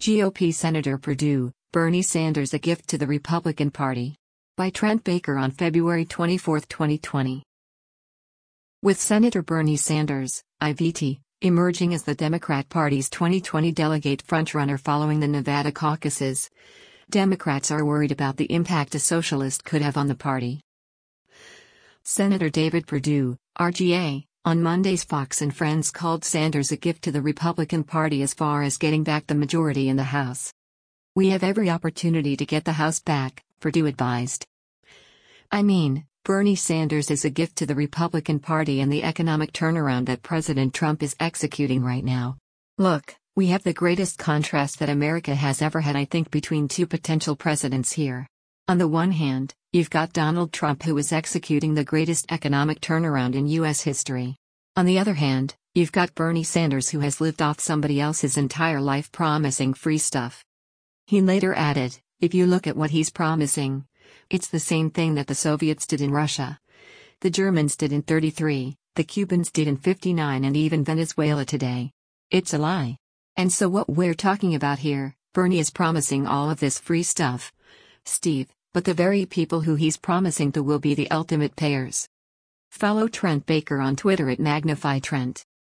GOP Senator Perdue, Bernie Sanders a gift to the Republican Party. By Trent Baker on February 24, 2020. With Senator Bernie Sanders, IVT, emerging as the Democrat Party's 2020 delegate frontrunner following the Nevada caucuses, Democrats are worried about the impact a socialist could have on the party. Senator David Perdue, RGA, on Monday's Fox and Friends called Sanders a gift to the Republican Party as far as getting back the majority in the House. "We have every opportunity to get the House back," Perdue advised. "I mean, Bernie Sanders is a gift to the Republican Party and the economic turnaround that President Trump is executing right now. Look, we have the greatest contrast that America has ever had, I think, between two potential presidents here. On the one hand, you've got Donald Trump, who is executing the greatest economic turnaround in U.S. history. On the other hand, you've got Bernie Sanders, who has lived off somebody else's entire life promising free stuff." He later added, "If you look at what he's promising, it's the same thing that the Soviets did in Russia, the Germans did in '33, the Cubans did in '59, and even Venezuela today. It's a lie. And so what we're talking about here, Bernie is promising all of this free stuff, Steve, but the very people who he's promising to will be the ultimate payers." Follow Trent Baker on Twitter at MagnifyTrent.